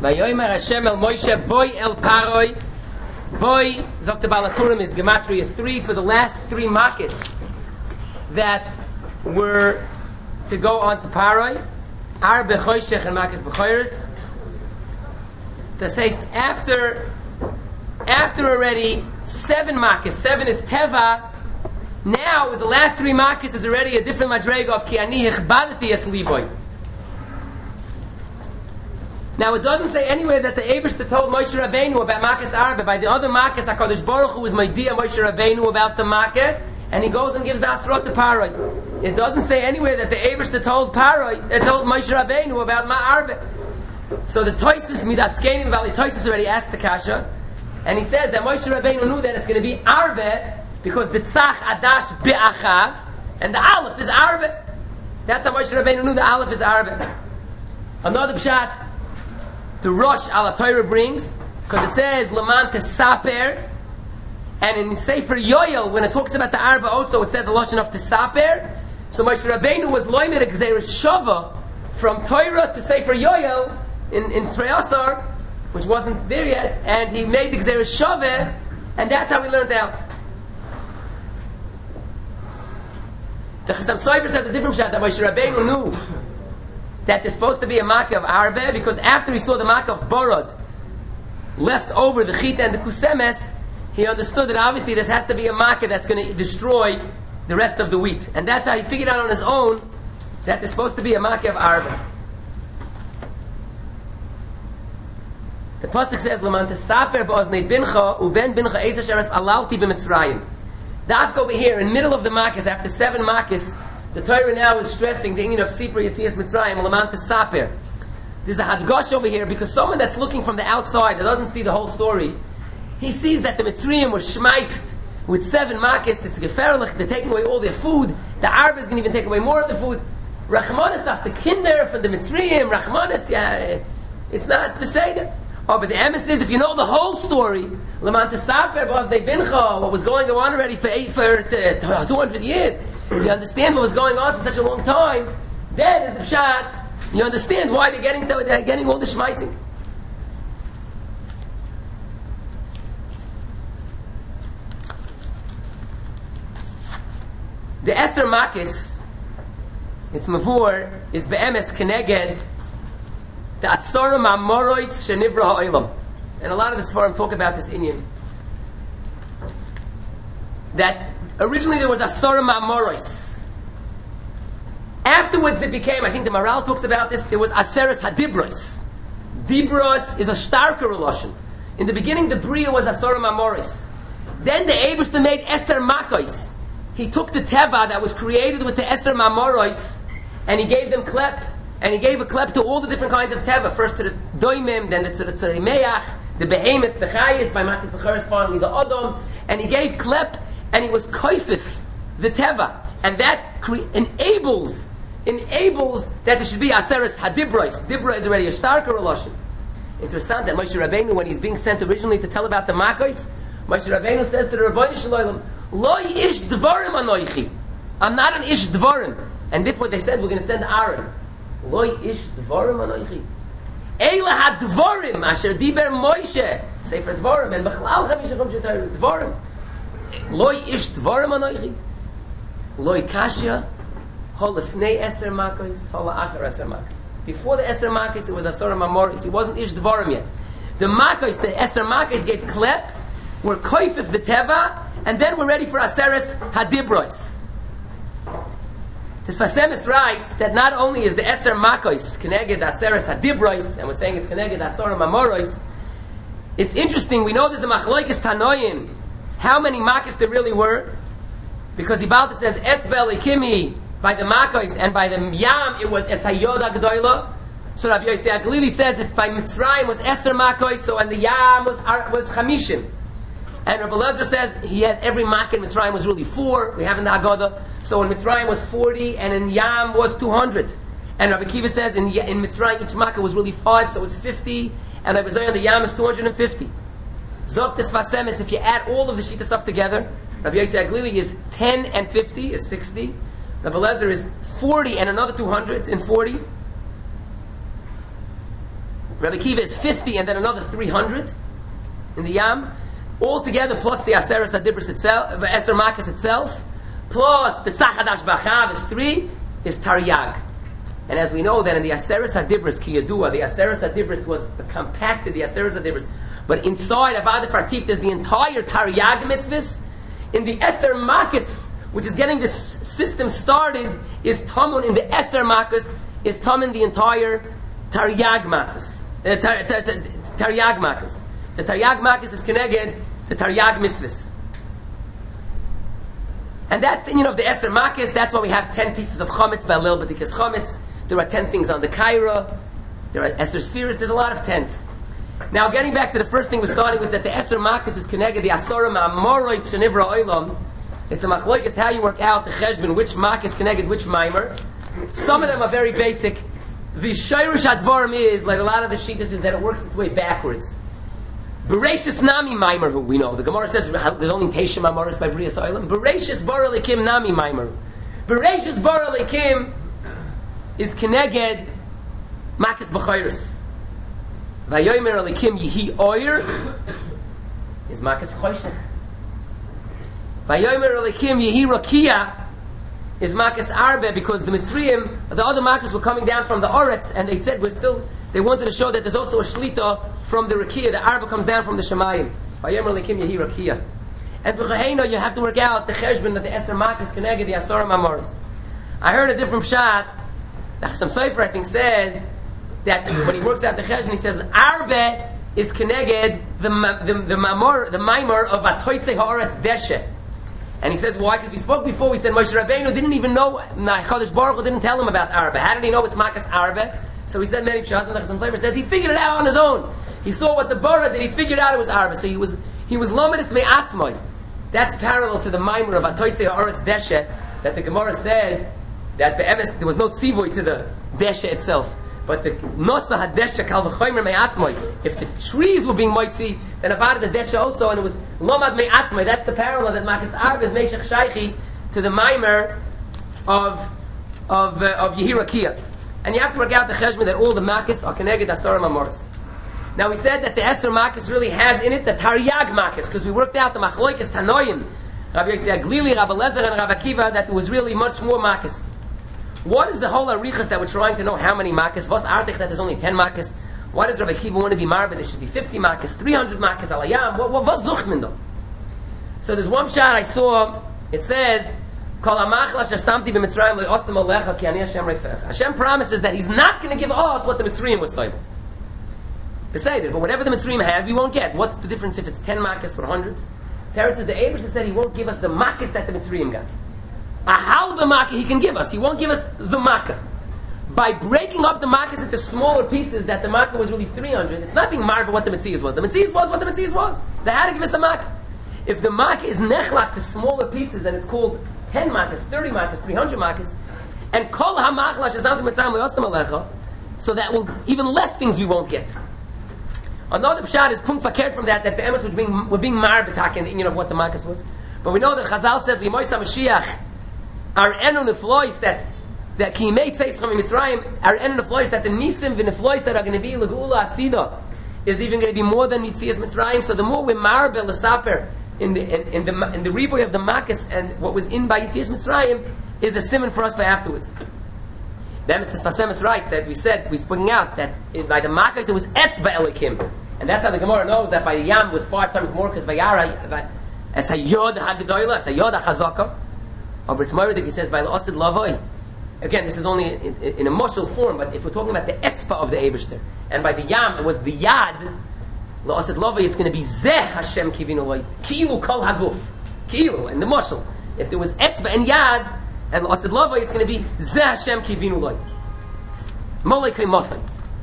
Vayomer Hashem el Moshe, boy el Paroi. Boy, Zokta Balaturim is Gematria 3 for the last 3 Makis that were to go on to Paroi. Ar Bechoshech and Makis Bechoiris. To say after already 7 Makis, 7 is Teva. Now, with the last 3 Makis is already a different Madrega of Ki Ani Hichbadati Es Liboy. Now, it doesn't say anywhere that the Eibishter told Moshe Rabbeinu about Makis Arba. By the other Makis, HaKadosh Baruch Hu was Maidia Moshe Rabbeinu about the Makah, and he goes and gives the Asrot to Paroi. It doesn't say anywhere that the Eibishter told Moshe Rabbeinu about Arba. So the Toisus Midaskenim Valley Toisus already asked the Kasha, and he says that Moshe Rabbeinu knew that it's going to be Arba because the Tzach Adash Be'achav, and the Aleph is Arba. That's how Moshe Rabbeinu knew the Aleph is Arba. Another Pshat, the Rosh Al Torah brings, because it says Laman Tesaper, and in the Sefer Yoel, when it talks about the Arba also, it says a Lashon of Tesaper. So Moshe Rabbeinu was loimed a Gzeirah Shava from Torah to Sefer Yoel in Treyasar, which wasn't there yet, and he made the Gzeirah Shava, and that's how we learned out. The Chasam Sofer says a different shot that Moshe Rabbeinu knew that there's supposed to be a Makkah of Arba, because after he saw the Makkah of Borod left over the Chita and the Kusemes, he understood that obviously this has to be a Makkah that's going to destroy the rest of the wheat. And that's how he figured out on his own that there's supposed to be a Makkah of Arba. The Pasuk says, L'man tesaper ba'oznei bincha, uben bincha eis asheres alalti b'mitzrayim. Dafka over here, in the middle of the Makkahs, after 7 Makkahs, the Torah now is stressing the inyan of Sipur Yetzias Mitzrayim, L'man tesaper. There's a hadgosh over here, because someone that's looking from the outside, that doesn't see the whole story, he sees that the Mitzrayim were shmeist with 7 Makkahs, it's geferlich, they're taking away all their food, the Arabs can even take away more of the food. Rachmanis after kinder from the Mitzrayim, Rachmanis, it's not the Seder. Oh, but the emes is, if you know the whole story, L'man tesaper ba'oznei bincha, what was going on already for 200 years, you understand what was going on for such a long time, then is the pshat, you understand why they're getting all the shmeising. The Eser Makis, its Mavur, is be'emes keneged the Asara Ma'amorois Shenivra Ha'olam. And a lot of the Sfarim talk about this inyan. That originally there was Asara Ma'amorois. Afterwards it became, I think the Maral talks about this, there was Aseres Hadibros. Dibros is a starker relation. In the beginning the Bria was Asara Ma'amorois. Then the Eibishter made Eser Makos. He took the Teva that was created with the Eser Ma'amorois and he gave them klep. And he gave a klep to all the different kinds of Teva. First to the Doimim, then to the Tzarimeach, the Behemoths, the Chayis, by Makis Bechoros, finally the Odom. And he gave klep, and he was koifif, the Teva. And that enables that there should be Aseres Hadibros. Dibra is already a starker relation. Interessant that Moshe Rabbeinu, when he's being sent originally to tell about the Makos, Moshe Rabbeinu says to the Rabbeinu Shalom, Lo ish dvarim anoichi. I'm not an ish dvarim. And therefore they said, we're going to send Aaron. Loi ish dvarim anoichi. Eila ha dvarim asher diber Moshe. Sefer dvarim and bechlal chamishachom shetayru dvarim. Loi ish dvarim anoichi. Loi kashya hol lefnei eser makos hol la'achar eser makos. Before the eser makos it was asara mamoris. He wasn't ish dvarim yet. The makos, the eser makos gave klep. We're koifif the teva, and then we're ready for aseres hadibros. The Sfasemis writes that not only is the Eser Makos Keneged Aseres Hadibros, and we're saying it's Keneged Asora Mamoros, it's interesting, we know there's a Machloikis Tanoim, how many Makos there really were, because Ibalta says, Etzbel Ikimi, by the Makos, and by the Yam, it was Esayoda G'doyla. So Rabbi Yossi Aglili says, if by Mitzrayim was Eser Makos, so and the Yam was Chamishim. And Rabbi Lezer says he has every Makkah in Mitzrayim was really 4. We have in the Haggadah. So in Mitzrayim was 40, and in Yam was 200. And Rabbi Kiva says in Mitzrayim each Makkah was really 5, so it's 50. And Rabbi Zoyan the Yam is 250. Zok Tes Vasemis, if you add all of the Shittas up together, Rabbi Yossi Aglili is 10 and 50 is 60. Rabbi Lezer is 40 and another 240. Rabbi Akiva is 50 and then another 300 in the Yam. Altogether, plus the Aseres HaDibros itself, the Eser Makos itself, plus the Tzach Hadash B'Achav is 3, is Taryag. And as we know that in the Aseres HaDibros, Ki Yadua, the Aseres HaDibros was compacted, the Aseres HaDibros. But inside Avodah Fartif, there's the entire Taryag mitzvahs. In the Eser Makos, which is getting this system started, is Tamun in the Eser Makos, is Tamun the entire Taryag matzahs. Taryag Makos. The Taryag Makos is connected the Taryag mitzvahs. And that's the union of the Eser Makos. That's why we have 10 pieces of Chametz, Ba'alel B'dikas Chametz. There are 10 things on the Kaira. There are Eser Spheres. There's a lot of 10s. Now, getting back to the first thing we're starting with, that the Eser Makos is connected the Asora Ma'amoros Shenivra Olam. It's a machlokes how you work out the cheshbon, which Makos connected which Maimer. Some of them are very basic. The Shayrish Advarim is, like a lot of the Shittas, is that it works its way backwards. Bereshis Nami Maimer, who we know. The Gemara says there's only Teisha Mamoris by B'rias Olam. Bereshis Bara Lekim Nami Maimer. Bereshis Bara Lekim is Keneged Makos B'chayris. Vayomer Lekim Yehi Oyer is Makos Choshech. Vayomer Lekim Yehi Rakia is Makos Arbe, because the Mitzrayim, the other Makos were coming down from the Oretz, and they said they wanted to show that there's also a Shlita from the Rakia. The Arba comes down from the Shemayim. Vayomer Lekim Yehi Rakia. And for Chehena, you have to work out the Cheshbon that the Eser Makos connected the Asara Mamoris. I heard a different shot. The Chassam Sofer, I think, says that when he works out the Cheshbon, he says Arbe is connected the Maimer of Atoitze Haaretz Deshe. And he says, why? Because we spoke before, we said Moshe Rabbeinu didn't even know, HaKadosh Baruch Hu didn't tell him about Arbe. How did he know it's Makos Arbe? So he said many pshat, and the Chassam Sofer says he figured it out on his own. He saw what the Bara did, he figured out it was Arbe. So he was Lomedus Me'atzmai. That's parallel to the Maimer of Atoitze Haaretz Deshe, that the Gemara says that be'emes, there was no tzivoy to the Deshe itself. But the Nosa HaDeshe Kal V'chomer Me'atzmai. If the trees were being moitzi, then Avad the Deshe also, and it was Lomad Me'atzmai. That's the parallel that Makos Arbe is Meshach Shaychi to the Maimer of Yehirakia. And you have to work out the Cheshbon that all the Makos are connected Asara Mamoris. Now we said that the Eser Makos really has in it the Taryag Makos, because we worked out the Machloikes Tanoim, Rabbi Yossi Aglili, Rabbi Lezer, and Rabbi Akiva, that there was really much more Makos. What is the whole arichas that we're trying to know how many Makos? What's artich that there's only 10 Makos? Why does Rabbi Akiva want to be marba? There should be 50 Makos, 300 Makos, alayam. What's zuchmin though? So there's one shot I saw. It says, "Kol hamachla asher samti b'Mitzrayim le'osem alecha ki ani Hashem reifech." Hashem promises that He's not going to give us what the Mitzrayim was soivel. But whatever the Mitzrayim had, we won't get. What's the difference if it's 10 Makos or 100? Teretz says the Eibusha said He won't give us the Makos that the Mitzrayim got. A halba makkah He can give us. He won't give us the makkah. By breaking up the makkahs into smaller pieces, that the makkah was really 300, it's not being marred by what the Metzias was. The Metzias was what the Metzias was. They had to give us a makkah. If the makkah is nechlak to smaller pieces, and it's called 10 makkahs, 30 makkahs, 300 makkahs, and kol ha-machla shezamti mitzrayim le'osem alecha, so that will even less things we won't get. Another pshat is punkt fakert from that be'emes were being marred b'tak in the union of what the makkahs was. But we know that Chazal said, L'moisa Mashiach, our enu neflois that ki made seis from Mitzrayim, our enu neflois that the nisim v'neflois that are going to be legula asida is even going to be more than Mitzias Mitzrayim. So the more we marbe l'saper in the riboy of the Makos and what was in by Yitzias Mitzrayim is a simon for us for afterwards. Then Mr. Sfasem is right that we speaking out that by the Makos it was etzba elikim, and that's how the Gemara knows that by the Yam was 5 times more because by Yara as a yod hagdoila, as a yod hachazaka. Of Ritz Morid, he says by La'asid Lavoi. Again, this is only in a mushal form, but if we're talking about the etzpa of the Eibishter, and by the Yam, it was the Yad, La'asid Lavoi, it's going to be Zeh Hashem Kivinu Loi, Kilu Kol Haguf, Kilu, and the mushal. If there was etzpa and Yad, and La'asid Lavoi, it's going to be Zeh Hashem Kivinu Loi. Molei Kei Mosai.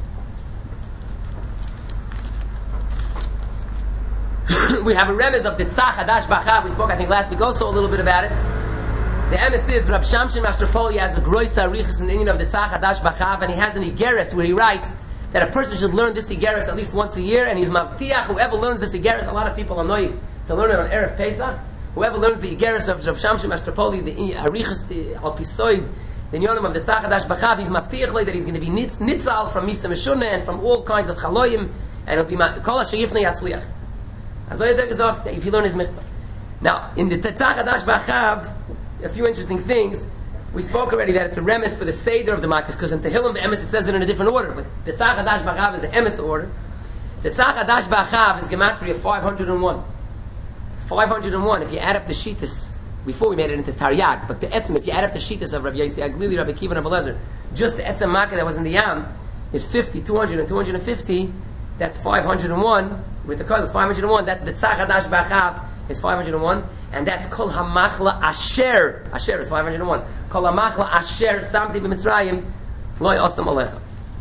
We have a remez of the Tzach Hadash B'Achav. We spoke, I think, last week also a little bit about it. The emes is Rab Shamshin Mastropoli has a groisa arichas in the union of the Tzach Hadash B'Achav, and he has an igeres where he writes that a person should learn this igeres at least once a year, and he's mavtiach whoever learns this igeres. A lot of people are annoyed to learn it on Erev Pesach. Whoever learns the igeres of Rab Shamshin Mastropoli, the arichas, the alpisoid, the Yonim of the Tzachadash Bachav, he's maftiach that he's going to be nitzal from Misa Meshuna and from all kinds of chaloyim, and it'll be kol ha'sheyifnei yatzliach. Also der gesagt, if you learn his mitzvah. Now, in the Tzachadash Bachav, a few interesting things. We spoke already that it's a remes for the Seder of the Makkos, because in Tehillim the Emes it says it in a different order, but the Tzachadash Bachav is the Emes order. The Tzachadash Bachav is gematria 501. 501, if you add up the Shittas, before we made it into Taryag, but the Etzem, if you add up the Shittas of Rabbi Yossi Aglili, Rabbi Kiva, and Rabbi Lezer, just the Etzem Makkah that was in the Yam is 50, 200, and 250, that's 501, with the Kodesh, 501, that's the Tzachadash Bachav, is 501, and that's Kol HaMachla Asher. Asher is 501. Kol HaMachla Asher Samti B'Mitzrayim Lo Yosam Alecha.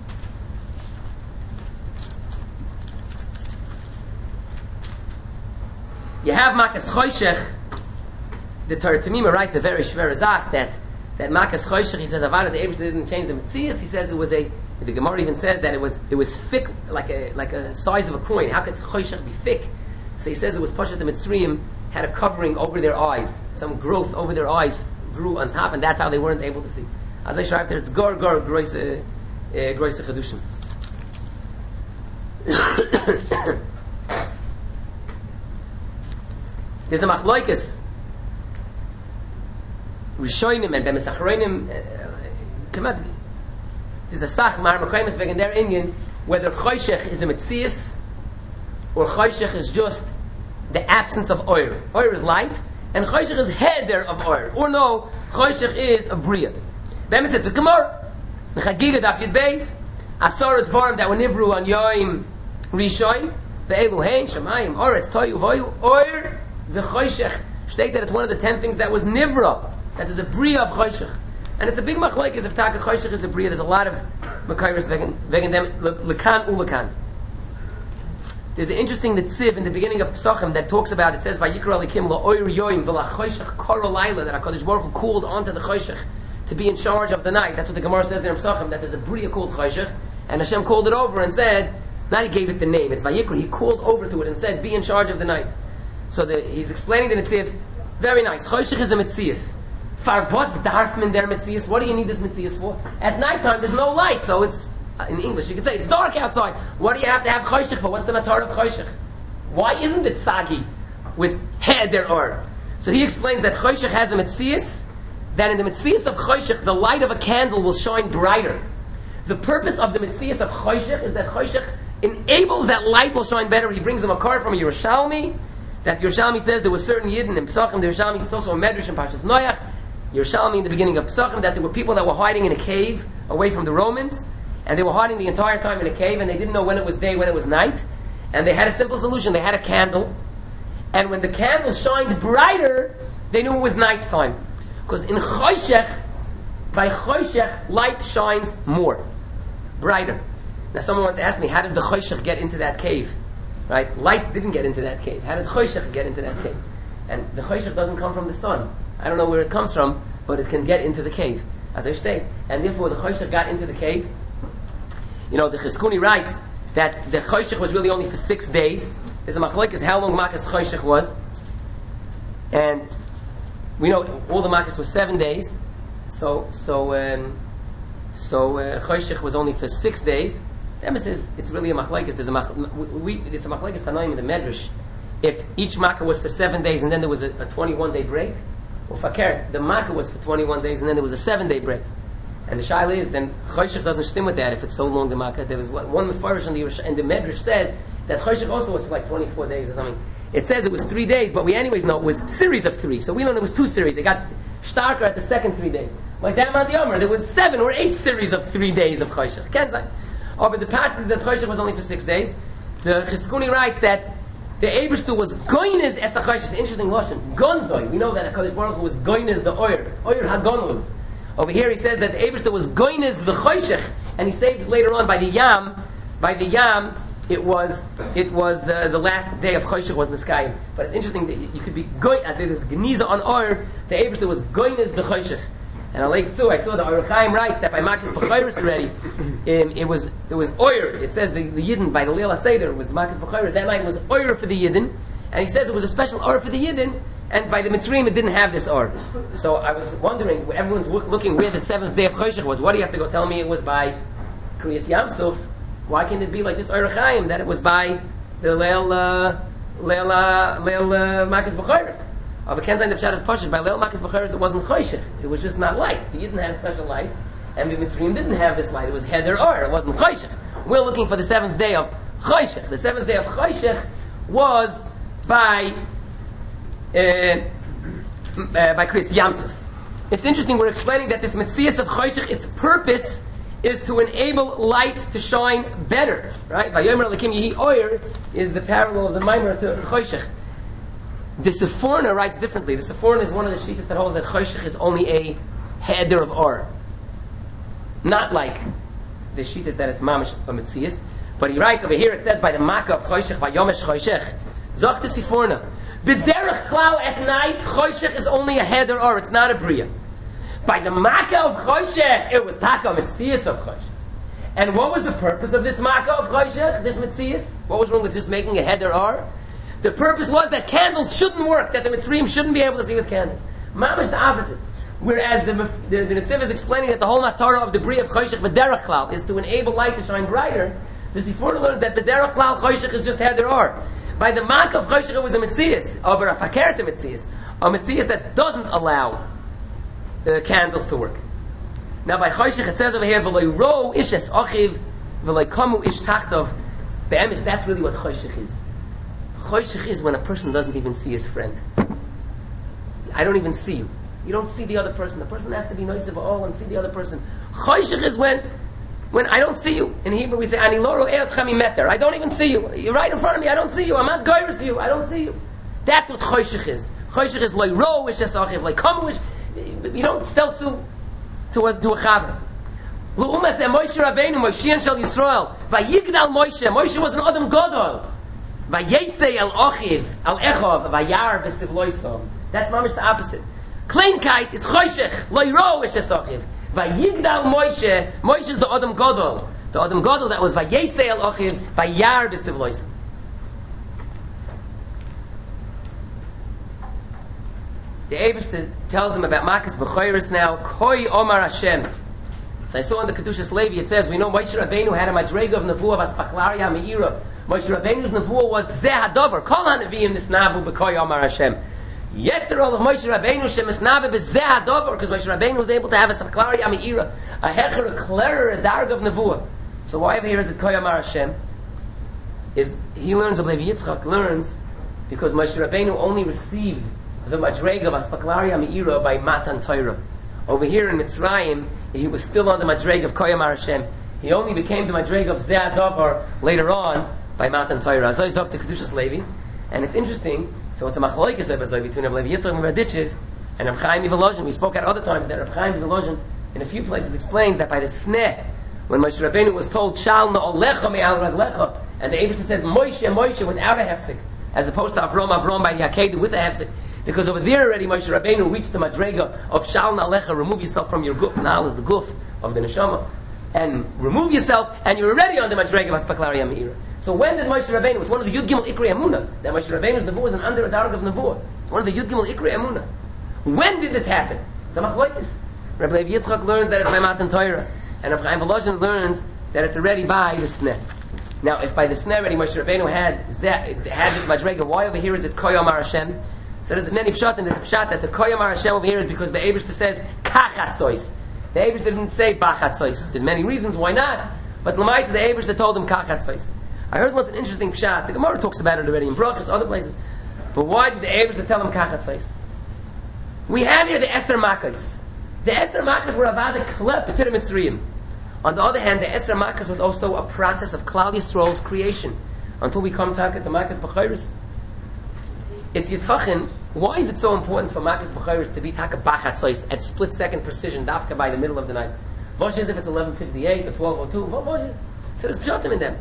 You have Makas Choshech. The Torah Tamima writes a very shver zach that Makas Choshech, he says, Avada, the Abish didn't change the Metzias. He says it was the Gemara even says that it was thick, like a size of a coin. How could Choshech be thick? So he says it was Pashat the Mitzrayim had a covering over their eyes. Some growth over their eyes grew on top, and that's how they weren't able to see. As I shrive there, it's Gor Groise Chedushim. There's a Machloikes Rishonim and Bemes Achronim. There's a Sach Mar Makaimas wegen der Indian whether Choshech is a Metzias or Choshech is just the absence of oil. Oil is light, and Choshech is heder of oil. Or no, Choshech is a bria. Then it says, the Gemara, the Chagiga Daf Yud Beis, Asar Dvarim that were nivru on Yoim Rishon, the Eluhein, Shemayim, Oretz, Toyu, Voyu, Oil, the Choshech. State that it's one of the 10 things that was nivra, that is a bria of Choshech. And it's a big machlokes if Taka Choshech is a bria. There's a lot of Makairis wegen them, Lekan Ulekan. There's an interesting Netziv in the beginning of Pesachim that talks about, it says, Vayikra Alikim la'oir yoim v'la'choshech kor layla, that HaKadosh Baruch Hu called onto the Choshech to be in charge of the night. That's what the Gemara says there in Pesachim, that there's a bria called Choshech, and Hashem called it over and said, not he gave it the name, it's Vayikra, he called over to it and said, be in charge of the night. So he's explaining the Netziv, very nice. Choshech is a Metzias. Far was darf men der Metzias? What do you need this Metzias for? At nighttime there's no light, so it's, in English you could say, it's dark outside. What do you have to have Choshech for? What's the matter of Choshech? Why isn't it Sagi with heder or? So he explains that Choshech has a Metzias, that in the Metzias of Choshech, the light of a candle will shine brighter. The purpose of the Metzias of Choshech is that Choshech enables that light will shine better. He brings him a card from a Yerushalmi, that Yerushalmi says there were certain Yidden in Pesachim, the Yerushalmi, it's also a Medrash in Parshas Noach, Yerushalmi in the beginning of Pesachim, that there were people that were hiding in a cave away from the Romans, and they were hiding the entire time in a cave, and they didn't know when it was day, when it was night, and they had a simple solution. They had a candle, and when the candle shined brighter, they knew it was night time. Because in Choshech, by Choshech, light shines more, brighter. Now someone once asked me, how does the Choshech get into that cave? Right? Light didn't get into that cave. How did Choshech get into that cave? And the Choshech doesn't come from the sun. I don't know where it comes from, but it can get into the cave, as I state. And therefore the Choshech got into the cave. You know, the Chizkuni writes that the Choshech was really only for 6 days. There's a machlokes how long Makas Choshech was. And we know all the Makas was 7 days. So Choshech was only for 6 days. The Emes says it's really a machlokes. It's a machlokes Tanoim in the Medrash. If each Makkah was for 7 days and then there was a 21-day break, or Fakir, the Makkah was for 21 days and then there was a 7-day break. And the shaila is, then Choshech doesn't stim with that if it's so long the Makkah. There was one Mefarish and the Medrash says that Choshech also was for like 24 days or something. It says it was 3 days, but we anyways know it was a series of 3. So we learned it was 2 series. It got starker at the second 3 days. Like that Mount Yomer, there was 7 or 8 series of 3 days of Choshech. Kenzai. Oh, but the passage that Choshech was only for 6 days. The Chizkuni writes that the Eibishter was goynez es a Choshech. Interesting lashon. Gonzoi. We know that HaKadosh Baruch Hu was goynez the oyer. Oyer hagonuz. Over here he says that the Eibishter was goynez the Choshech, and he saved it later on by the Yam. By the Yam, it was the last day of Choshech was Niskayim. But it's interesting that you could be goy. There is geniza on oyer. The Eibishter was goynez the Choshech. And I saw the Aruch Chaim writes that by Makas B'chayris already, it was oyer. It says the Yidden by the Leil HaSeder was Makas B'chayris. That night was oyer for the Yidden, and he says it was a special oyer for the Yidden And by the Mitzrayim, it didn't have this or. So I was wondering, everyone's looking where the seventh day of Choshech was. What do you have to go tell me it was by Kriyas Yamsuf? Why can't it be like this Or Chaim, that it was by the Leil Makas B'chayres? Of a Kenzain of Shadas Pashas, by Leil Makas B'chayres, it wasn't Choshech. It was just not light. The Yidden had a special light, and the Mitzrayim didn't have this light. It was Heder Or, it wasn't Choshech. We're looking for the seventh day of Choshech. The seventh day of Choshech was by Kriyas Yamsuf. It's interesting, we're explaining that this Metzias of Choshech, its purpose is to enable light to shine better. Right? Vayomer Elokim Yehi Oyer is the parallel of the Maimer to Choshech. The Seforna writes differently. The Seforna is one of the shittas that holds that Choshech is only a header of Or. Not like the shittas that it's Mamish or Metzias. But he writes over here, it says by the Makkah of Choshech, Vayomesh Choshech. Zok the Seforna. B'derech klal at night, Choshech is only a header or, it's not a bria. By the Makkah of Choshech, it was Taka Metzias of Choshech. And what was the purpose of this Makkah of Choshech, this Metzias? What was wrong with just making a header or? The purpose was that candles shouldn't work, that the Mitzrayim shouldn't be able to see with candles. Mamash the opposite. Whereas the Netziv is explaining that the whole Matarah of the bria of Choshech b'derech klal is to enable light to shine brighter. The Seforna learns that b'derech klal Choshech is just header or. By the Makkah of Choshech it was a Metzias, or a Fakert Metzias, a Metzias that doesn't allow candles to work. Now by Choshech it says over here, v'loi ro ish es ochiv, v'loi kamu ish tachtov. Be'emes, that's really what Choshech is. Choshech is when a person doesn't even see his friend. I don't even see you. You don't see the other person. The person has to be nice of all and see the other person. Choshech is when I don't see you. In Hebrew we say, Ani lo ro'eh otcha mimeter. I don't even see you. You're right in front of me. I don't see you. I'm not goyrus you. I don't see you. That's what Choshech is. Choshech is loy ro ish es ochiv, loy kamu ish. You don't stel to a chaver. L'umas de Moshe Rabbeinu, Moshiach shel Yisrael. Vayigdal Moshe. Moshe was an Adam Gadol. Vayetze el ochiv, al echov, vayar besivloisom. That's mamish the opposite. Kleinkeit is Choshech, loy ro ish es ochiv. Vayigdal Moshe. Moshe is the Adam Gadol. The Adam Gadol that was Vayetze el ochiv, vayar besivloisom. The Eibishter tells him about Makas B'chayris now. Koi Omar Hashem. So I saw on the Kedushas Levi, it says, we know Moshe Rabbeinu had a madrega of Nevuah of Aspaklaria Meira. Moshe Rabbeinu's Nevuah was Zeh HaDover. Kol HaNevi'im Nisnavu B'koi Omar Hashem. Yes, the role of Moshe Rabbeinu Shemisnavu B'Zeh HaDover, because Moshe Rabbeinu was able to have a Aspaklaria Meira, a hecher, a clearer, a darg of Nevuah. So why over here is it Koi Omar Hashem? Is he learns, of Levi Yitzchak learns, because Moshe Rabbeinu only received the madrega of Aspaklaria Meira by Matan Torah. Over here in Mitzrayim, he was still on the madrega of Koyam Hashem. He only became the madrega of Zeh HaDover later on by Matan Torah. As I talk to Kedushas Levi, and it's interesting. So it's a machlokes between Rabbi Levi Yitzchak and Raditchev and Reb Chaim Volozhin. We spoke at other times that Reb Chaim Volozhin in a few places explained that by the sneh, when Moshe Rabbeinu was told Shal Na'olecha Me'al Raglecha, and the Eibishter said Moshe without a hefsek, as opposed to Avrom by the Akedah with a hefsek. Because over there already Moshe Rabbeinu reached the madrega of Shal Na'alecha, remove yourself from your guf. Na'al is the guf of the neshama. And remove yourself, and you're already on the madrega of Aspaklaria Meira. So when did Moshe Rabbeinu, it's one of the Yud Gimel Ikrei Amunah, that Moshe Rabbeinu's Nevuah is an under a darg of Nevuah. It's one of the Yud Gimel Ikrei Amunah. When did this happen? It's a machlokes. Rabbi Levi Yitzchak learns that it's by Matan Torah, and Rabbi Chaim Volozhin learns that it's already by the sneh. Now, if by the sneh already Moshe Rabbeinu had this madrega, why over here is it Koy Omar Hashem? So there's many pshat, and there's a pshat that the Koy Omar Hashem over here is because the Eibishter says Kachatzois. The Eibishter didn't say Bachatzois. There's many reasons why not, but L'maisa the Eibishter told him Kachatzois. I heard once an interesting pshat. The Gemara talks about it already in Brachas, other places. But why did the Eibishter tell him Kachatzois? We have here the Eser Makkos. The Eser Makkos were avada klep to the Mitzrayim. On the other hand, the Eser Makkos was also a process of Klal Yisrael's creation. Until we come to the Makkos B'chayris. It's Yitachin. Why is it so important for Makkos B'chayris to be Taka Bachatzois at split-second precision, dafka by the middle of the night? Vosh is if it's 11:58 or 12:02. Vosh is. So there's pshatim in them.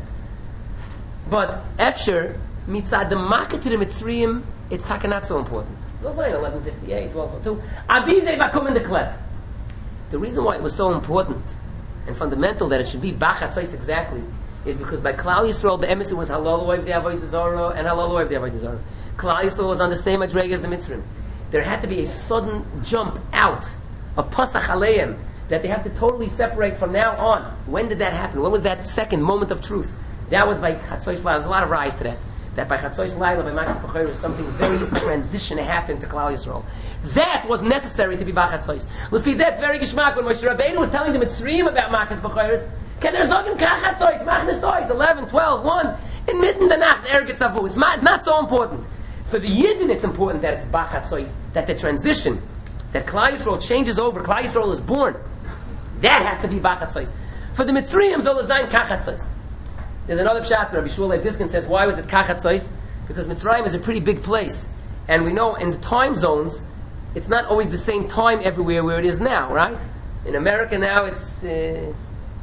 But Efsher, mitzad the Makkah to the Mitzrayim, it's Taka not so important. It's also in 11:58, 12:02. Abizei vakum in the klep. The reason why it was so important and fundamental that it should be Bachatzois exactly is because by Klal Yisrael, the emes was halal oiv the avodah zarah and halal oiv the avodah zarah. Klal Yisrael was on the same madrega as the Mitzrayim. there had to be a sudden jump out, a pasach aleim, that they have to totally separate from now on. When did that happen? When was that second moment of truth? That was by Chatzois Laila. There's a lot of rise to that. That by Chatzois Laila, by Makas B'chayr, something very transition happened to Klal Yisrael. That was necessary to be B'chatzois. L'fi zeh, it's very geschmack. When Moshe Rabbeinu was telling the Mitzrayim about Makas B'chayr, can there sagen Kachatzois, Machnes Tois, 11, 12, 1, in mitten the Nacht, Ergetz Avu. It's not so important. For the Yidden, it's important that it's B'chatzois, that the transition, that Klal Yisrael changes over, Klal Yisrael is born. That has to be B'chatzois. For the Mitzrayim, Zol Zayin Kachatzois. There's another pshat. Rabbi Shmuel Leib Diskin says, why was it Kachatzois? Because Mitzrayim is a pretty big place. And we know in the time zones, it's not always the same time everywhere where it is now, right? In America now, it's 7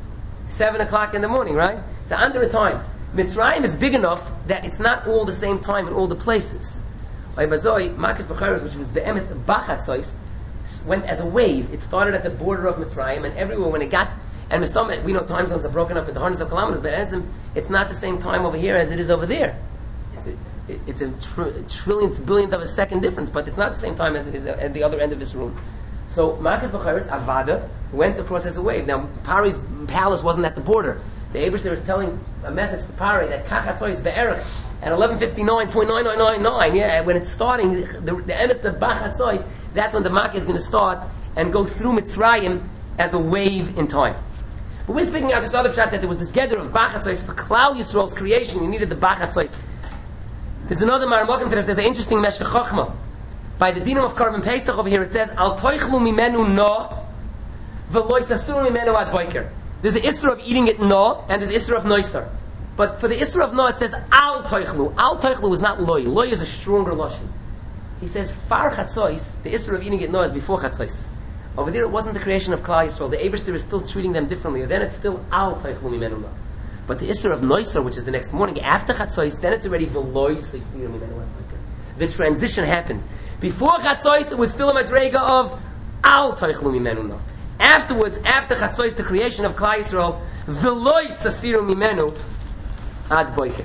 o'clock in the morning, right? It's under a time. Mitzrayim is big enough that it's not all the same time in all the places. Makas B'chayros, which was the emes of B'chatzois, went as a wave. It started at the border of Mitzrayim, and everywhere when it got... And we know time zones are broken up into hundreds of kilometers, but it's not the same time over here as it is over there. It's a trillionth, billionth of a second difference, but it's not the same time as it is at the other end of this room. So Makas B'chayros, Avada, went across as a wave. Now, Pari's palace wasn't at the border. The Eibishter was telling a message to Pari that Kachatzois Be'erech at 11:59.9999, yeah, when it's starting, the emes of B'chatzois, that's when the Makkah is going to start and go through Mitzrayim as a wave in time. But we're speaking out this other pshat that there was this gather of B'chatzois for Klal Yisrael's creation. You needed the B'chatzois. There's another Maramakim to this. There's an interesting Meshech Chochmah by the Dinam of Karban Pesach over here. It says Al toichlu mimenu no v'lo yisasuru mimenu ad boiker. There's an Isra of eating it no, and there's Isra of noisar. But for the Isra of no, it says Al toichlu. Al toichlu is not loy. Loy is a stronger lashon. He says far Chatzois. The Isra of eating it no is before Chatzois. Over there, it wasn't the creation of Klal Yisrael. The Eibishter is still treating them differently. Then it's still Al Teichlu Mimenu La. But the Isser of Noisar, which is the next morning, after Chatzois, then it's already V'loi Seisiru Mimenu La. The transition happened. Before Chatzois, it was still a Madrega of Al Teichlu Mimenu La. Afterwards, after Chatzois, the creation of Klal Yisrael, V'loi Seisiru Mimenu Ad Boiker.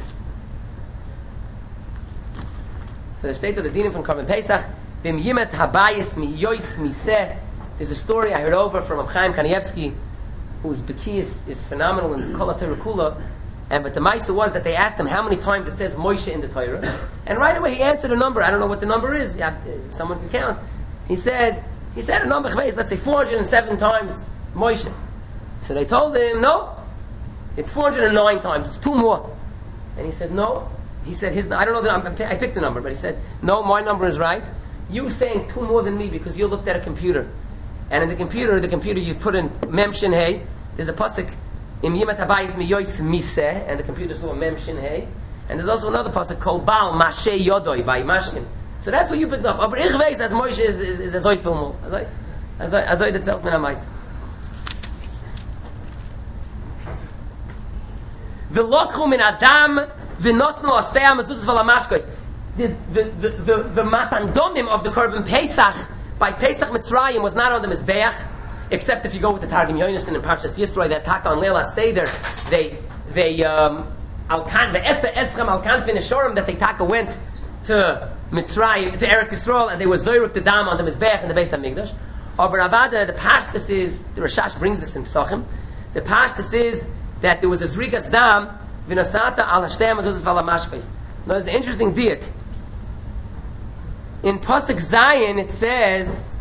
So the state of the Dinim from Karban Pesach, V'im Yimet Habayis Miyois Miseh. There's a story I heard over from Chaim Kanievsky, whose Bekiyas is phenomenal in Kol HaTorah Kula. But the Maisa was that they asked him how many times it says Moshe in the Torah. And right away he answered a number. I don't know what the number is. Someone can count. He said a number, let's say 407 times Moshe. So they told him, no, it's 409 times. It's two more. And he said, no. He said, I don't know, I picked the number, but he said, no, my number is right. You saying two more than me because you looked at a computer. And in the computer you put in Mem Shin Hey. There's a pasuk Im Yimat Habayis Miyois Miseh, and the computer saw Mem Shin Hey. And there's also another pasuk called Baal Mashe Yodoi by Mashkin. So that's what you picked up. Aber ich weiß, as Moshe is a Zoy Filmo. Azoi that zelt min ha-mais. V'lokchu min Adam v'nosnu ashtei ha-mezuzos v'lamashkoi. The matandomim of the Korban Pesach by Pesach Mitzrayim was not on the Mizbeach, except if you go with the Targum Yonason and Parshas Yisroi, that Taka on Leila Seder, the Eschem Al-Kanfin Eshorim, that they Taka went to Mitzrayim, to Eretz Yisrael, and they were Zoyruk the Dam on the Mizbeach in the Beis HaMikdash. Or Ravada, the Pashtus is, the Rashash brings this in Pesachim, the Pashtus is that there was a Zrikas Dam, V'nosata al Hashtei HaMezuzos v'lamashkei. Now there's an interesting diak. In Pasuk Zayin, it says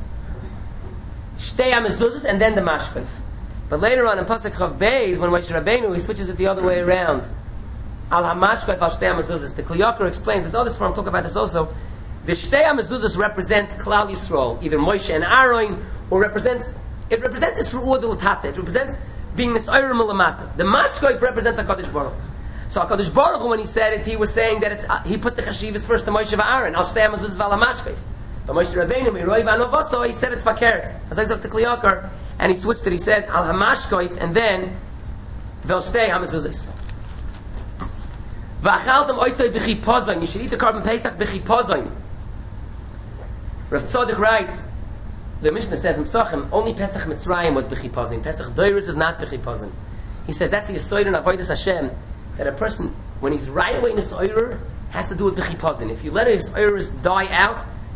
Shtei HaMezuzos and then the Mashkef. But later on in Pasuk Chav Beis, when Moshe Rabbeinu, he switches it the other way around. Al HaMashkef al Shtei HaMezuzos. The Kli Yakar explains this. This form talk about this also. The Shtei HaMezuzos represents Klal Yisrael, either Moshe and Aaron, or it represents Yisru'ur D'Latata. It represents being this Eirah Milamata. The Mashkef represents HaKadosh Baruch. So HaKadosh Baruch Hu, when he said it, he was saying that he put the chashivas first to Moshe v'Aaron. Al Shtei HaMezuzos v'al HaMashkef. But Moshe Rabbeinu, Miroi v'Anovaso, he said it's fakert. As I said to Kli Yakar, and he switched it. He said Al HaMashkef and then V'al Shtei HaMezuzos. V'achaltem oisoi b'chipozon. You should eat the Korban Pesach b'chipozon. Rav Tzadok writes, the Mishnah says in Pesachim, only Pesach Mitzrayim was b'chipozon. Pesach Doirus is not b'chipozon. He says that's the Yesod in Avodas Hashem, that a person, when he's right away in his oirer, has to do it b'chipazin. If you let his oirers die out,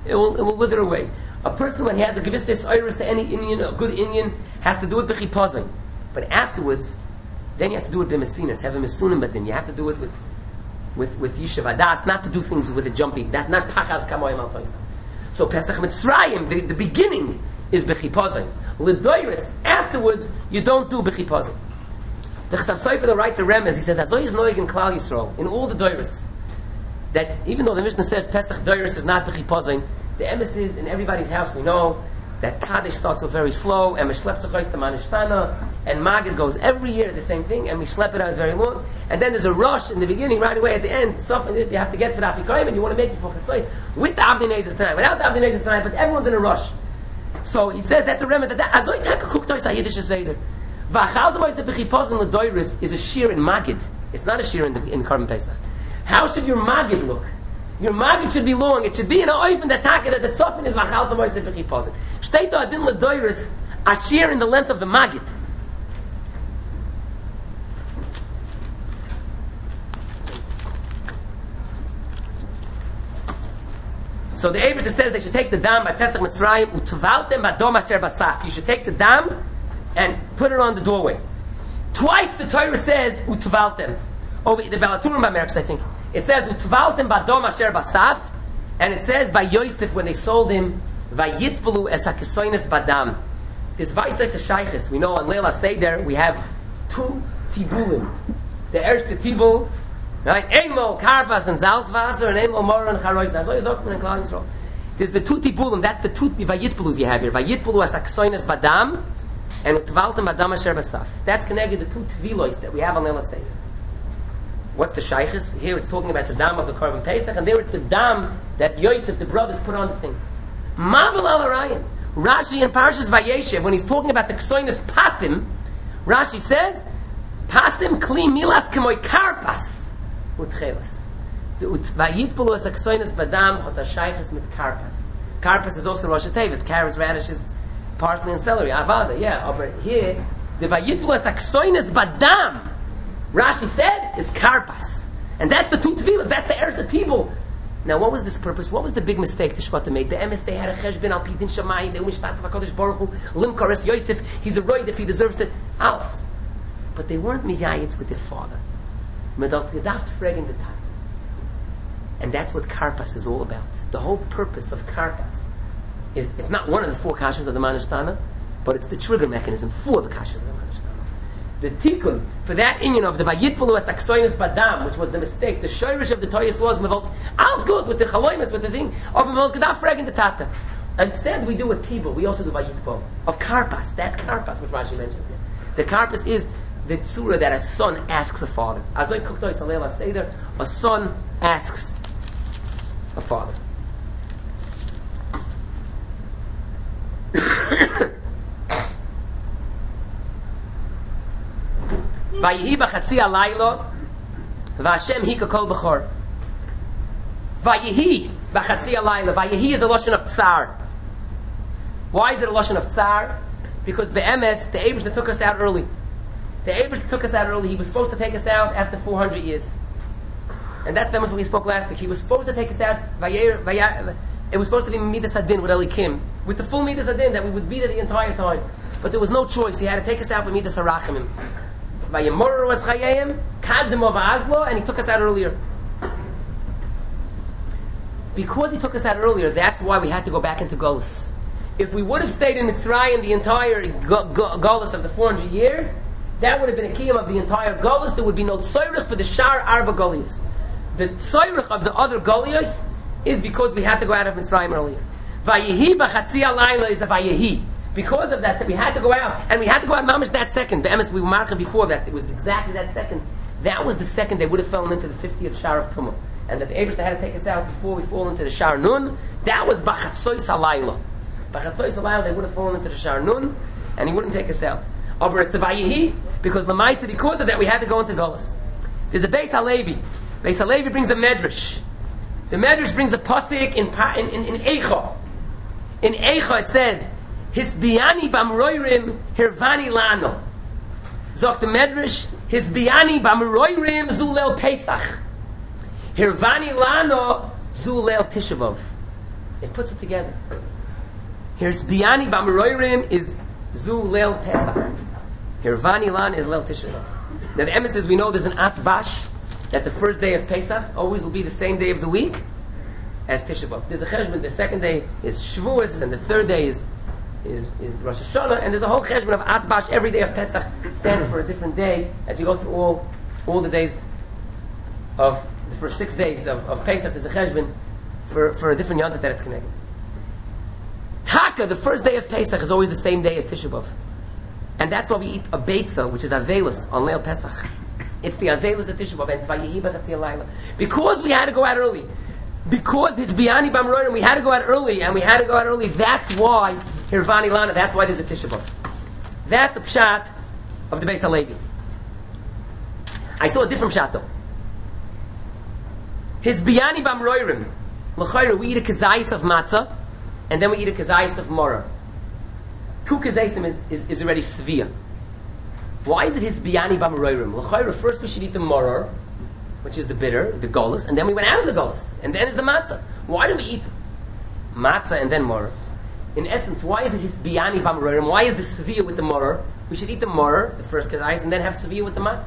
it will wither away. A person, when he has a gevisses oiris to any Indian, a good Indian, has to do it b'chipazon. But afterwards, then you have to do it b'mesinas, have a mesunim, but then you have to do it with yishuv adas, not to do things with a jumping, not pachaz kamoyim al toisa. So Pesach Mitzrayim, the beginning is b'chipazon. L'doiris, afterwards, you don't do b'chipazon. The Chasav Sofer writes a remez, he says, Azoy is noig in Klal Yisrael, in all the doiris, that even though the Mishnah says Pesach doiris is not b'chipazon, the emes is in everybody's house. We know that Kaddish starts off very slow, and Mishlep's the Manishtana, and Magid goes every year the same thing, and Mishlep it out very long, and then there's a rush in the beginning, right away at the end. Soften this, you have to get to the Afikoyim, and you want to make it for Chatzos with the Avnei Nezes tonight, without the Avnei Nezes tonight, but everyone's in a rush. So he says that's a remedy that Azoy Taka Kuktois HaYiddish Seder. V'achal Demois B'chipozon L'doiris is a shir in Magid. It's not a shir in Korban Pesach. How should your Magid look? Your Magid should be long. It should be in an oifen that taka that tzofin is v'achal Demois B'chipozon. Shteito Adin L'doiris a shir in the length of the Magid. So the Eibishter says they should take the dam by Pesach Mitzrayim u'tuvaltem b'adom asher basaf. You should take the dam and put it on the doorway. Twice the Torah says u'tuvaltem. Over the Balaturim Bamerks, I think. It says u'tuvaltem b'adom asher basaf, and it says by Yosef when they sold him vayitbulu es hakesoines badam. This Vaisles Shayches. We know on Leila Seder we have two tibulim. The erste tibul. Right? Einmal karpas and Salzwasser and einmal mor and charois. That's always open in Klal Yisrael. There's the two tibulim. That's the two vayitpulus you have here. Vayitpulu as aksoines badam and utvaltem badam asher basaf. That's connected to the two tvilos that we have on Leila Seder. What's the shaykhis? Here it's talking about the dam of the Korban Pesach, and there it's the dam that Yosef, the brothers, put on the thing. Mavel al Arayan. Rashi in Parshas Vayeshev, when he's talking about the ksoines pasim, Rashi says, pasim kli milas kemoy karpas. Utchelas. The vayitpulu as aksoines badam hot hashayches mit karpas. Karpas is also Rosh Hashanah, carrots, radishes, parsley, and celery. Avada, yeah. Over here, the vayitpulu as aksoines badam, Rashi says, is karpas, and that's the two tefillas. That's the eretz tibul. Now, what was this purpose? What was the big mistake the Shvatim made? The emes they had a cheshbon al pidin shamayim. They wished that Hakadosh Baruch Hu limkares Yosef. He's a roid if he deserves it. Alf, but they weren't miyayitz with their father. And that's what karpas is all about. The whole purpose of karpas is, it's not one of the four kashas of the Manishtana, but it's the trigger mechanism for the kashas of the Manishtana. The tikkun for that inyan of the vayitpulu as aksoines badam, which was the mistake, the shirish of the toyas was mevolt all's good with the chaloimus, with the thing of mevolt gedaf fregen the tata. Instead, we do a tibul. We also do vayitpul of karpas. That karpas, which Rashi mentioned here. The karpas is the tzura that a son asks a father. Azoy kuktoy salei seder. A son asks a father. Vayihi b'chatzi alaylo v'Hashem hika kol b'chor. Vayihi b'chatzi alaylo. Vayihi is a lashon of tsar. Why is it a lashon of tsar? Because be'emes the Eibishter took us out early. The Eibishter took us out early. He was supposed to take us out after 400 years. And that's what we spoke last week. He was supposed to take us out. It was supposed to be Midas Adin with Elikim. With the full Midas Adin that we would be there the entire time. But there was no choice. He had to take us out with Midas Harachimim. Vayemor was Chayayim, Kaddim of Azlo, and he took us out earlier. Because he took us out earlier, that's why we had to go back into Golus. If we would have stayed in Mitzrayim the entire Golus of the 400 years, that would have been a kiyum of the entire Golus. There would be no tzoyrich for the Shar Arba Golios. The tzoyrich of the other Golios is because we had to go out of Mitzrayim earlier. Vayehi b'chatzi alayla is a vayehi. Because of that we had to go out, and we had to go out mamish that second. Be'emes we were marking before that. It was exactly that second. That was the second they would have fallen into the 50th Shar of Tumah, and that the Eibishter had to take us out before we fall into the Shar Nun. That was b'chatzoy salayla. B'chatzoy salayla they would have fallen into the Shar Nun, and he wouldn't take us out. But it's a vayehi because the Maisa, because of that we had to go into Golus. There's a Beis Halevi. Beis Halevi brings a medrash. The medrash brings a pasuk in Eicha. In Eicha it says, Hisbiani bamroirim hirvani lano. Zok the medrash, Hisbiani bamroirim zulel Pesach. Hirvani lano zulel Tisha B'Av. It puts it together. Here's Biani B'Amorim is Zu Leil Pesach. Here Vani Lan is Leil Tisha B'Av. Now the emes is, we know there's an Atbash, that the first day of Pesach always will be the same day of the week as Tisha B'Av. There's a cheshbon, the second day is Shavuos, and the third day is Rosh Hashanah, and there's a whole cheshbon of Atbash. Every day of Pesach stands for a different day, as you go through all the days of the first 6 days of Pesach. There's a cheshbon for a different yontif that it's connected. Taka, the first day of Pesach, is always the same day as Tisha B'Av. And that's why we eat a beitza, which is avelus, on Leil Pesach. It's the avelus of Tisha B'Av, and it's vayihi b'chatziyah layla. Because we had to go out early. Because it's Biani B'Amorim, we had to go out early, that's why, Hirvani Lana, that's why there's a Tisha B'Av. That's a pshat of the Beis HaLevi. I saw a different pshat though. His Biani B'Amorim, l'chayra, we eat a kazayis of matzah, and then we eat a kazayis of morah. 2 kazaysim is already severe. Why is it his Biani B'Amorim? L'chayra, first we should eat the morah, which is the bitter, the golus, and then we went out of the golus, and then is the matzah. Why do we eat matzah and then morah? In essence, why is it his Biani B'Amorim? Why is the severe with the morah? We should eat the morah, the first kazayis, and then have severe with the matzah.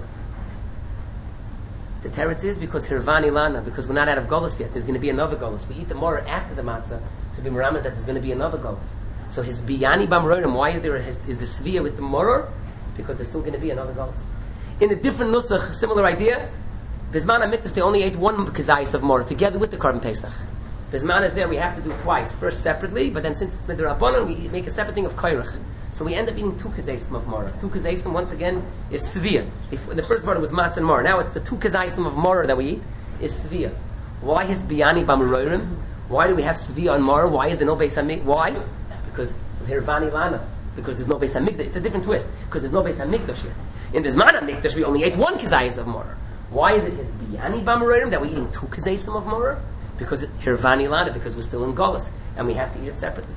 The teretz is because Hirvani Lana, because we're not out of golus yet. There's going to be another golus. We eat the morah after the matzah to be meramas that there's going to be another golus. So his Biani B'Amorim, why is the severe with the morah? Because there's still going to be another golus. In a different nusach, similar idea. Bisman HaMikdash, they only ate one kazayis of morah together with the Korban Pesach. Bisman is there, we have to do twice. First separately, but then since it's midrabanan, we make a separate thing of koyrach. So we end up eating 2 kazayim of morah. 2 kazayim, once again, is severe. The first part was matzah and morah. Now it's the 2 kazayim of morah that we eat is severe. Why is Biani B'Amorim? Why do we have severe on morah? Why is there no Beis HaMikdash? Why? Because Hirvani Lana. Because there's no Beis HaMikdash. It's a different twist. Because there's no Beis HaMikdash yet. In the Zman HaMikdash, we only ate 1 kazayim of morah. Why is it his Biani B'Amorim that we're eating 2 kazayim of morah? Because Hirvani Lana, because we're still in Golas, and we have to eat it separately.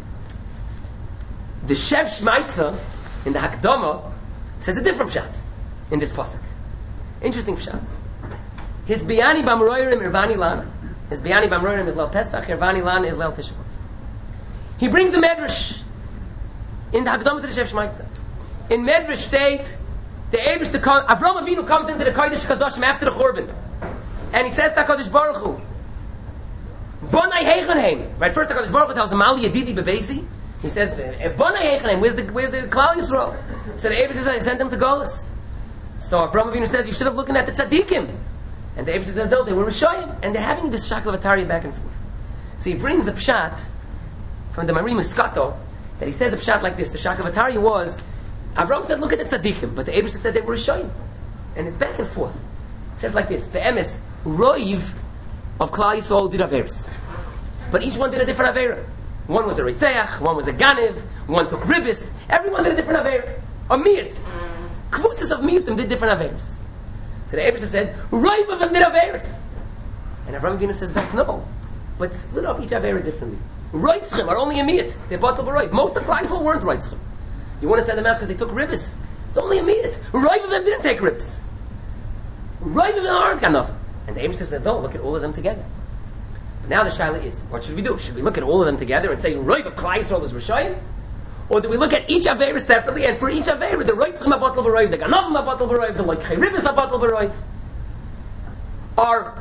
The Shev Shmaitza, in the Hakdama, says a different pshat in this pasuk. Interesting pshat. His Biani B'Amorim, Hirvani Lana. His Biani B'Amorim is Leil Pesach, Hirvani Lana is Leil Tisha B'Av. He brings a Medrash in the Hakdama to the Shev Shmaitza. In Medrash state, the Eibush, Avram Avinu comes into the Kodesh Kadoshim after the Churban, and he says to HaKadosh Baruch Hu, Bonai Heichaneim. Right, first HaKadosh Baruch Hu tells him, Al Yedidi Bebesi. He says, Bonai Heichaneim, where's the Klal Yisrael? So the Eibush says, I sent them to Golas. So Avram Avinu says, you should have looked at the Tzaddikim. And the Eibush says, no, they were Rishayim. And they're having this Shaklavatari back and forth. So he brings a pshat from the Marim Muskato, that he says a pshat like this. The Shaklavatari was, Avram said, look at the tzaddikim, but the Eibush said they were Rishayim. And it's back and forth. It says like this, the emes, Roiv of Klal Yisrael did Averis. But each one did a different Avera. One was a Ritzeach, one was a Ganiv, one took Ribis, everyone did a different Avera. A Miyat. Kvutzas of Miyatim did different Averis. So the Eibush said, Roiv of them did Averis. And Avram Avinu says back, no, but split up each Avera differently. Reitzchem are only a Miyat. They're Batal B'Roiv. Most of Klal Yisrael weren't Reitzchem. You want to send them out because they took ribis. It's only a miyat. Right of them didn't take ribis. Right of them aren't enough. And the Eibush says, no, look at all of them together. But now the shaila is, what should we do? Should we look at all of them together and say, right of Klal Yisrael is Rishayim? Or do we look at each Aveira separately, and for each Aveira, the Reitzchem are Batal B'Roiv, the Ganavim are Batal B'Roiv, the Loikei Ribis are Batal B'Roiv? Are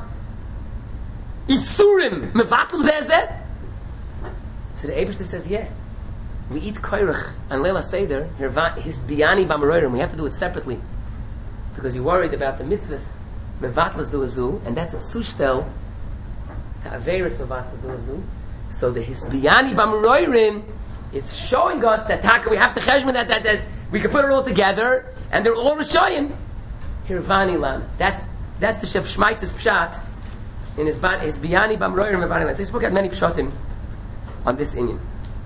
Isurim Mevatlim Zezeh? So the Eibush says, yeah. We eat koyrach and Leila Seder, his Biani B'Amorim. We have to do it separately. Because you're worried about the mitzvahs, Mevatla Zuazu, and that's a Tzushtel, the Averis Mevatla Zuazu. So the his Biani B'Amorim is showing us that Taka, we have to cheshman that we can put it all together, and they're all Rishayim. Hirvani Lan. That's the Shev Shmaitz's pshat in his Biani B'Amorim Hirvani Lan. So he spoke at many pshatim on this inyan.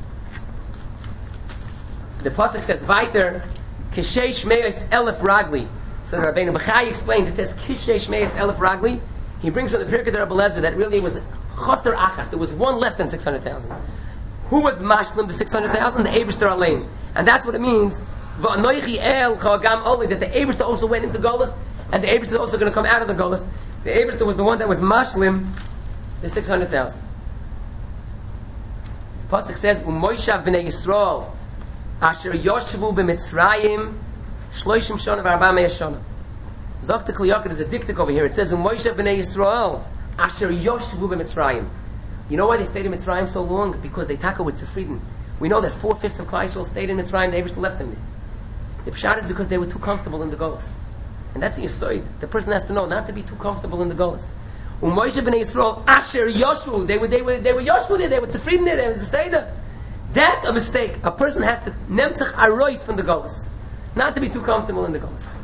The pasuk says, "Vayter kishay shmeis elef ragli." So Rabbeinu Bachai explains. It says kishay shmeis elef ragli. He brings on the Pirkei Rabbi Lezer that really was chaser achas. There was one less than 600,000. Who was mashlim the 600,000? The Eibishter Alein, and that's what it means. V'anoichi el chagam oli, that the Eibishter also went into Golas, and the Eibishter is also going to come out of the Golas. The Eibishter was the one that was mashlim the 600,000. pasuk says, "U'moishav b'nei Yisrael asher yoshvu b'Mitzrayim shloishim shana v'arba me'ah shana." Zok the Kli Yakar, there's a diktik over here. It says, "U'moishav b'nei Yisrael asher yoshvu b'Mitzrayim." You know why they stayed in Mitzrayim so long? Because they taka with Tzefridin. We know that 4/5 of Klal Yisrael stayed in Mitzrayim. The Eibishter left them there. The pshat is because they were too comfortable in the Golus. And that's the Yesod. The person has to know not to be too comfortable in the Golus. U'moishe b'nei Yisrael asher yoshvu. They were yoshvu there. They were tzefridin there. They were beseder. That's a mistake. A person has to nemtzach arois from the Golus, not to be too comfortable in the Golus.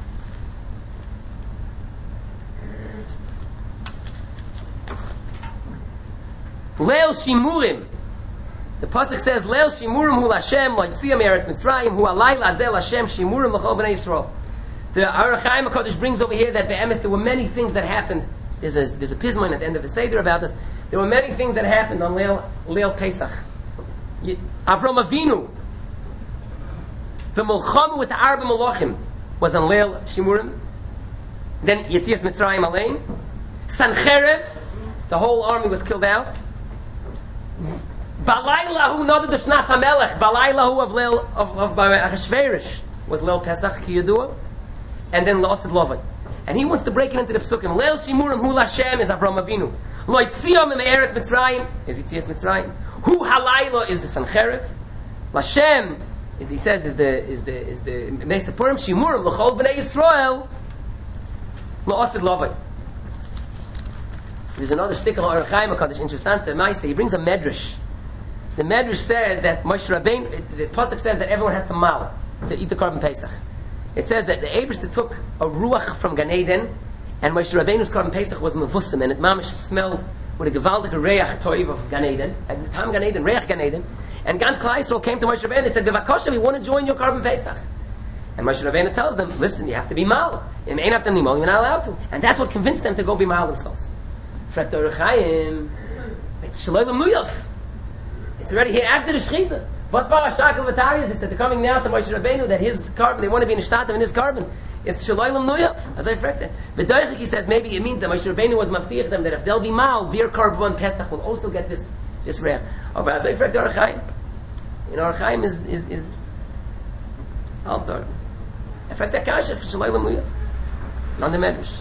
Leil shimurim. The pasuk says, "Leil shimurim hu Hashem lo'itziam eretz Mitzrayim hu alayla zel Hashem shimurim l'chol b'nei Yisrael." The Aruch Chaim HaKadosh brings over here that be'emes there were many things that happened. There's a pismon at the end of the Seder about this. There were many things that happened on Leil Pesach. Avram Avinu, the Mulchama with the Arba Malachim was on Leil Shimurim. Then Yetzias Mitzrayim Alein. Sancherev, the whole army was killed out. Balaylahu Nodad Shnas HaMelech, Balaylahu of Leil of Achashverosh was Leil Pesach Ki Yadua. And then La'asid Lovay. And he wants to break it into the psukim. Leil Shimurim Hu Lashem is Avram Avinu. Lo Yitziyam in Eretz Mitzrayim is Yitzias Mitzrayim. Hu Halayla is the Sancherev. Lashem, he says, is the Mesa Purim. Shimurim L'chol B'nei Yisrael La'asid Lovay. There's another stick of Aruch Chaim HaKadosh, interesante Maisa. He brings a medrash. The medrash says that Moshe Rabbeinu, the pasuk says that everyone has to mal to eat the Korban Pesach. It says that the Eibishter took a ruach from Gan Eden, and Moshe Rabbeinu's Korban Pesach was mevusim, and it mamish smelled with a gewaldige reach toiv of Gan Eden, at the time Gan Eden, reach Gan Eden, and Gans Klal Yisrael came to Moshe Rabbeinu and said, "Bevakosha, we want to join your Korban Pesach." And Moshe Rabbeinu tells them, "Listen, you have to be mal. You're not allowed to." And that's what convinced them to go be mal themselves. Fragt Aruch Chaim, it's Shaloi L'Muyov. It's already here after the Shechita. What's for a shakel v'tariyas is that they're coming now to Moshe Rabbeinu that his carbon, they want to be in a shtativ in his carbon. It's Shaloi L'Muyov. As I fragt it. V'doichik, he says, maybe it means that Moshe Rabbeinu was maftiach them that if they'll be mal, their carbon Pesach will also get this reach. Oh, but as I fragt Aruch Chaim, Aruch Chaim is I'll start. I fragt that kasha for Shaloi L'Muyov. On the medrash.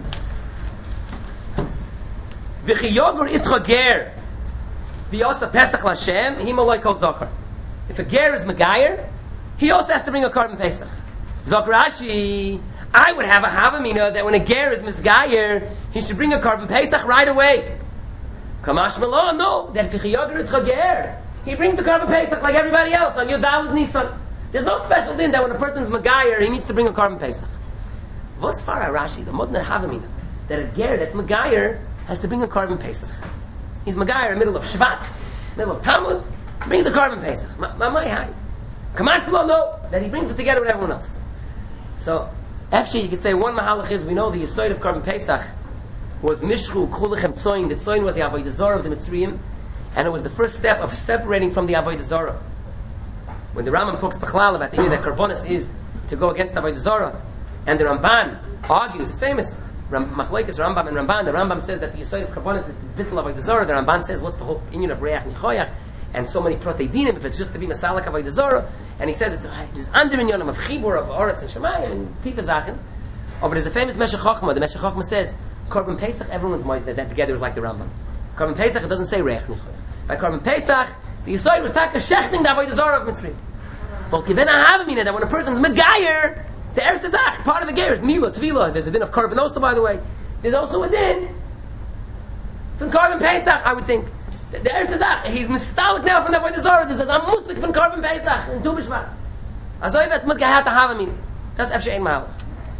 V'chiyogur itchager v'yosa Pesach l'Hashem himaloi kol zocher. If a ger is Megayer, he also has to bring a Korban Pesach. Zok Rashi, I would have a Havamina that when a ger is Misgayer, he should bring a Korban Pesach right away. Kamash Malon, no, that if he brings the Korban Pesach like everybody else on Yudalad Nisan. There's no special din that when a person is Megayer, he needs to bring a Korban Pesach. Vos fara Rashi, the modern Havamina, that a ger that's Megayer has to bring a Korban Pesach. He's Megayer in the middle of Shvat, middle of Tammuz, brings a Korban Pesach. My high. Kamash Malon, no, that he brings it together with everyone else. So, actually, you could say one mahalach is we know the Yesod of Korban Pesach was Mishchu Kulichem Tzoyin. The Tzoyin was the Avodah Zarah of the Mitzrayim, and it was the first step of separating from the Avodah Zarah. When the Rambam talks Bechlal about the idea that Karbonis is to go against Avodah Zarah, and the Ramban argues, famous Machlokes Rambam and Ramban, the Rambam says that the Yesod of Karbonis is the Bittul Avodah Zarah. The Ramban says what's the whole inyan of Reach Nichoyach and so many protei dinim if it's just to be Masalak Avodah Zarah. And he says it's under in Yonam of Chibur of Oretz and Shemayim and Tifa Zachen. Oh, but there's a famous Meshech Chochmah. The Meshech Chochmah says Korban Pesach, everyone's mind that together is like the Rambam. Korban Pesach, it doesn't say Reich Nichoyach. By Korban Pesach, the Yisrael was taka shechting the Avodah Zarah of Mitzrayim. But given a Havamina that when a person's Megayer, the Erste Zach, part of the Ger is Mila, Tvila. There's a din of Korban also, by the way. There's also a din from Korban Pesach, I would think. The Erste Zach, he's mistalik now from the Avodah Zarah. This is a musik from Korban Pesach in Tu B'Shvat. Azoivet mut gehat a Havamina. That's Efshe Ein Mahalach.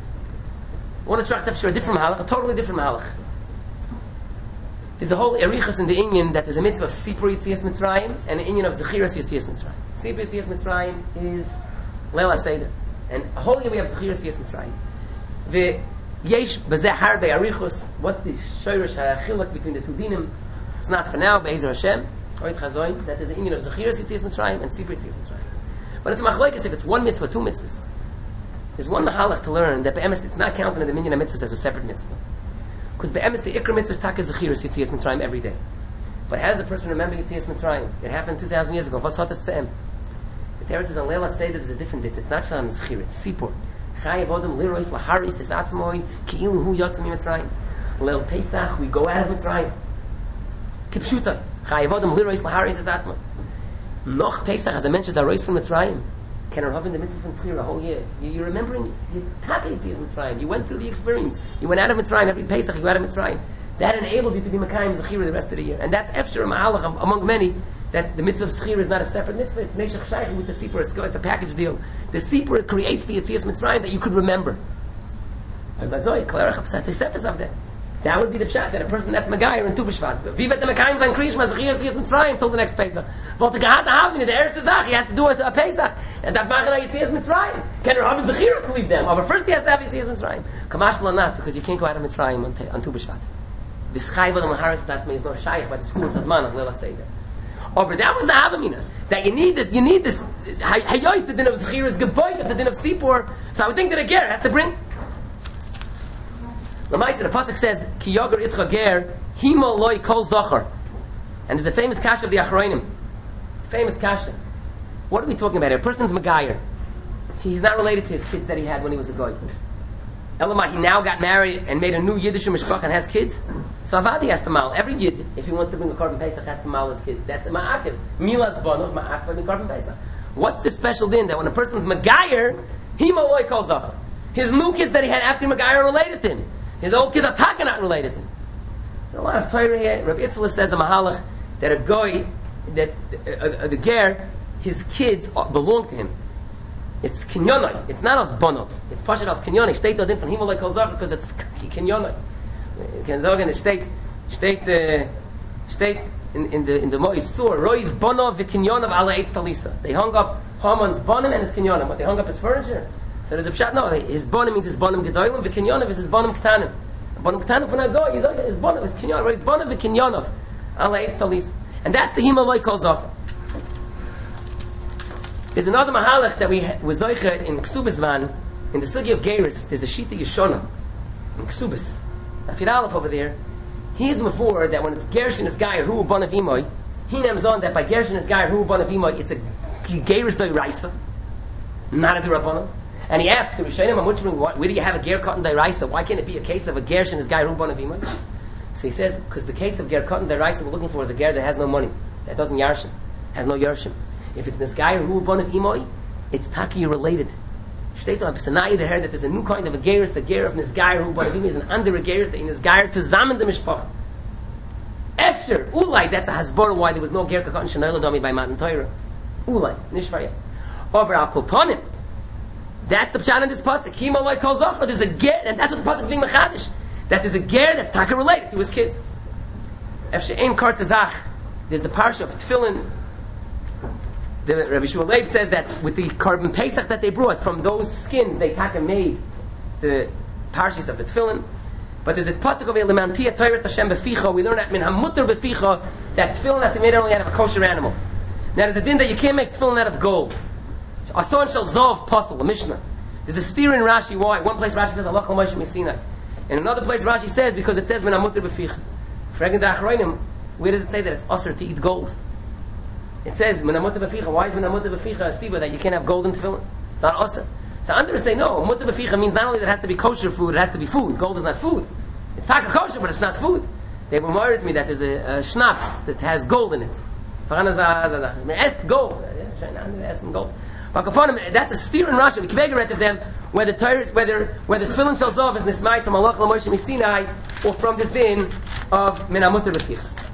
I want to try to a different Mahalach, a totally different Mahalach. There's a whole erichas in the Inyan that there's a mitzvah of Sipur Yitzias Mitzrayim and an Inyan of Zechiras Yitzias Mitzrayim. Sipur Yitzias Mitzrayim is Leil HaSeder. And a whole year we have Zechiras Yitzias Mitzrayim. The Yesh Bazeh Harbe Arichos. What's the Shoyrish HaChilak between the two dinim? It's not for now, Be'ezer Hashem, Oit Chazoin, that there's an Inyan of Zechiras Yitzias Mitzrayim and Sipur Yitzias Mitzrayim. But it's machlokes if it's one mitzvah, two mitzvahs. There's one mahalach to learn that be'emes it's not counted in the minyan of mitzvahs as a separate mitzvah. Because be'emes the ikra mitzvah is taka zechiras yitzias mitzrayim every day. But how does a person remember Yetzias Mitzrayim? It happened 2,000 years ago. What's Hotas Tzeim? The Teretz is on Leila say that there's a different ditz. It's not Shalom Zechir, it's Sipur. Chayev Odom Lirois Laharis Es Atzmoi Ki'ilu Hu Yotzim Mitzrayim. Leil Pesach, we go out of Mitzrayim. Kipshutai. Chayev Odom Lirois Laharis Es Atzmoi. Noch Pesach, as I mentioned, the Rois from Mitzrayim. Can have in the mitzvah from Zechir a whole year. You're remembering the Taka Yetzias Mitzrayim. You went through the experience. You went out of Mitzrayim every Pesach. You go out of Mitzrayim. That enables you to be Mekayim Zechira the rest of the year. And that's Efshar Ma'alach among many, that the mitzvah of Zechira is not a separate mitzvah. It's Neshach Shaykh with the Sipur. It's a package deal. The Sipur creates the Yetzias Mitzrayim that you could remember. That would be the pshat, that a person that's Megayer in Tu B'Shvat. Vivet the Mekayim Zayin Krishma Zechira Yetzias Mitzrayim till the next Pesach. But the Gehata Havini, the Erste Zach, he has to do a Pesach. And that Machana Yetzias Mitzrayim. Can Rabbi Zechira to leave them? But first he has to have Yetzias Mitzrayim. Kamash not, because you can't go out of Mitzrayim on Tu B'Shvat. This Chayv of the Maharis that's is no shaykh, but the school says man of Lila Seder. But that was the Havamina. That you need this. Hayois the din of Zechir is geboy of the din of Sipur. So I would think that a ger has to bring. Lamaisa, the pasuk says Ki Yogar Itcha Ger Himo Loi Kol Zochar, and there's a famous kasha of the Achroinim. Famous kasha. What are we talking about here? A person's Megayer. He's not related to his kids that he had when he was a goy. Elamai, he now got married and made a new Yiddish mishpach and has kids. So Avadi has to mal. Every Yid, if he wants to bring a Korban Pesach, has to mal his kids. That's a ma'akiv. Milas bonov ma'akiv and Korban Pesach. What's the special din that when a person's Megayer, he maloi calls up. His new kids that he had after Megayer are related to him. His old kids are taka not related to him. There's a lot of Torah here. Rabbi Itzla says a mahalach that a goy, that the ger, his kids belong to him. It's kinyonai. It's not as bonov. It's pashat as kinyonai. Steht dort in von Himalay kol zacher because it's kinyonai. You can sagen it steht in the Mois Sur roiv bonov v'kinyonov ala eitz talisa. They hung up Haman's bonim and his kinyonim. What, they hung up his furniture? So there's a pshat. No, his bonim means his bonim gedolim. V'kinyonov is his bonim ktanim. Bonim ktanim from Agoy. His bonim is kinyon. Roiv bonov v'kinyonov ala eitz talisa. And that's the Himalay kol zacher. There's another mahalach that we was zoicha in Ksubisvan, in the sugi of Geiris. There's a shita yeshona in Ksubis. Nafir Aleph over there. He's mafur that when it's Gershon is Gair who bon of Imoy, he names on that by Gershon is Gair who bon of Imoy, it's a Geiris Doiraisa, not a Durabana. And he asks the Rishonim, I'm wondering, where do you have a Ger Cotton Doiraisa? Why can't it be a case of a Gershon is Gair who bon of Imoy? So he says, because the case of Ger Cotton Doiraisa we're looking for is a Ger that has no money, that doesn't Yarshin, has no Yarshim. If it's this guy who born of Imoy, it's taki related. Steht on Pesanayi the heard that there's a new kind of a gerus, a ger of this guy who born of Imoy is an under a gerus in this guy zusammen the mishpach. After ulai, that's a hasbor why there was no ger kakon shenayla domi by Matan Torah. Ulai nishvayet. Over al kolponim. That's the pshat in this pasuk. Kimo like kol zochar. There's a ger, and that's what the pasuk is being mechadish. That there's a ger that's taka related to his kids. After ein kartzazach, there's the parsha of tefillin. The Rabbi Shua Leib says that with the Korban Pesach that they brought, from those skins, they taka made the parshas of the tefillin. But there's a pasuk of Elemantia Teiras Hashem Beficha. We learn that min hamutar beficha that tefillin has to be made only out of a kosher animal. Now there's a din that you can't make tefillin out of gold. Ason shel zov pasal, a Mishnah. There's a steer in Rashi. Why? One place Rashi says Allah Kol Moshe Misinai. In another place Rashi says because it says min hamutar beficha. Fragging the Achronim, where does it say that it's usher to eat gold? It says, Menamota Beficha. Why is Menamota Beficha a siba that you can't have golden tefillin? It's not awesome. So others say, no, Mutta Beficha means not only that it has to be kosher food, it has to be food. Gold is not food. It's taka kosher, but it's not food. They were worried to me that there's a schnapps that has gold in it. Gold. That's a steer in Rashi. We kvegaret of them whether tefillin shel zov is nismait from Allah Moshe Sinai or from the din of Menamota Beficha.